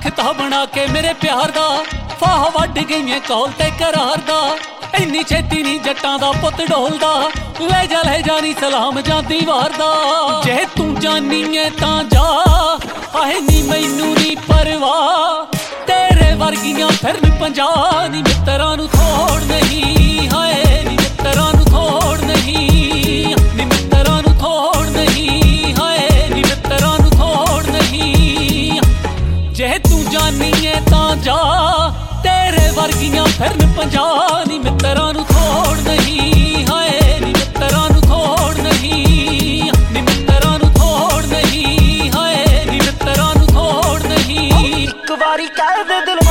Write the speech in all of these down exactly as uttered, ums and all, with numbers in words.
ਲਿਖਤਾ ਬਣਾ ਕੇ ਮੇਰੇ ਪਿਆਰ ਦਾ ਫਾਹ ਵੱਢ ਗਈਆਂ ਕੌਲ ਤੇ ਕਰਾਰ ਦਾ ਇੰਨੀ ਛੇਤੀ ਨਹੀਂ ਜੱਟਾਂ ਦਾ ਪੁੱਤ ਢੋਲਦਾ ਲੈ ਜਾ ਲੈ ਜਾ ਨੀ ਸਲਾਮ ਜਾਂਦੀ ਵਾਰ ਦਾ ਜੇ ਤੂੰ ਜਾਨੀ ਐ ਤਾਂ ਜਾ ਆਏ ਨੀ ਮੈਨੂੰ ਨੀ ਪਰਵਾਹ ਤੇਰੇ ਵਰਗੀਆਂ ਫਿਰਨ ਪੰਜਾਹ ਨੀ ਮਿੱਤਰਾਂ ਨੂੰ ਥੋੜ ਨਹੀਂ ਹਾਏ ਨੀ ਮਿੱਤਰਾਂ ਨੂੰ ਥੋੜ ਨਹੀਂ ਨੀ ਮਿੱਤਰਾਂ ਨੂੰ ਥੋੜ ਨਹੀਂ ਹਾਏ ਨੀ ਮਿੱਤਰਾਂ ਨੂੰ ਥੋੜ ਨਹੀਂ ਜੇ ਤੂੰ ਜਾਨੀ ਐ ਤਾਂ ਜਾ ਤੇਰੇ ਵਰਗੀਆਂ ਫਿਰਨ ਪੰਜਾਹ ਨੀ ਮਿੱਤਰਾਂ ਨੂੰ ਥੋੜ ਨਹੀਂ ਹਾਏ ਨੀ ਮਿੱਤਰਾਂ ਨੂੰ ਥੋੜ ਨਹੀਂ ਨੀ ਮਿੱਤਰਾਂ ਨੂੰ ਥੋੜ ਨਹੀਂ ਹਾਏ ਨੀ ਮਿੱਤਰਾਂ ਨੂੰ ਥੋੜ ਨਹੀਂ ਇੱਕ ਵਾਰੀ ਕਹਿ ਦੇ ਦਿਲ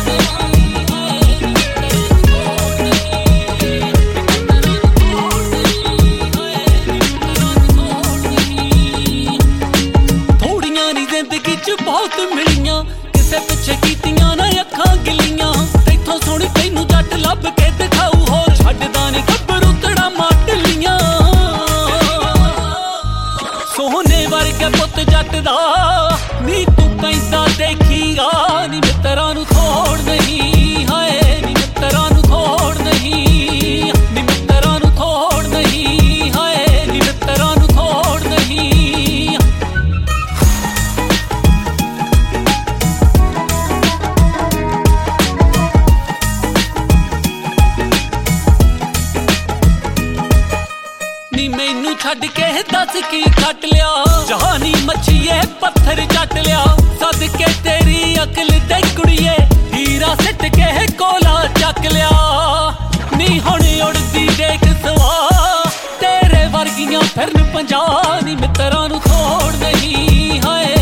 ਥੋੜੀਆਂ ਨੀ ਜ਼ਿੰਦਗੀ ਚ ਬਹੁਤ ਮਿਲੀਆਂ ਕਿਸੇ ਪਿੱਛੇ ਕੀਤੀਆਂ ਨਾ ਅੱਖਾਂ ਗਿੱਲੀਆਂ ਤੈਥੋਂ ਸੁਣ ਤੈਨੂੰ ਜੱਟ ਲੱਭ ਕੇ ਦਿਖਾਊ ਹੋਰ ਛੱਡਦਾ ਨੀ ਗੱਭਰੂ ਤੜਾ ਮਾਟਲੀਆਂ ਸੋਹਣੇ ਵਰਗਾ ਪੁੱਤ ਜੱਟ ਦਾ ਨੀ ਤੂੰ ਕਹਿੰਦਾ ਦੇਖੀਗਾ ਨੀ ਮਿੱਤਰਾਂ ਨੂੰ ਥੋੜ ਨਹੀਂ ਹਾਏ ਨੀ ਮਿੱਤਰਾਂ ਨੂੰ ਥੋੜ ਨਹੀਂ ਨੀ ਮਿੱਤਰਾਂ ਨੂੰ ਥੋੜ ਨਹੀਂ ਹਾਏ ਨੀ ਮਿੱਤਰਾਂ ਨੂੰ ਥੋੜ ਨਹੀਂ ਨੀ ਮੈਨੂੰ ਛੱਡ ਕੇ ਦੱਸ ਕੀ ਕੱਟ ਲਿਆ ਜਹਾਨੀ ਮੱਛੀਏ ਪੱਥਰ ਚੱਟ ਲਿਆ ਸਦਕੇ ਤੇਰੀ ਅਕਲ ਦੇ ਕੁੜੀਏ ਹੀਰਾ ਸਿੱਟ ਕੇ ਕੋਲਾ ਚੱਕ ਲਿਆ ਨੀ ਹੁਣ ਉੜਦੀ ਦੇਖ ਸਵਾ ਤੇਰੇ ਵਰਗੀਆਂ ਫਿਰਨ ਪੰਜਾਹ ਨੀ ਮਿੱਤਰਾਂ ਨੂੰ ਥੋੜ ਨਹੀਂ ਹਾਏ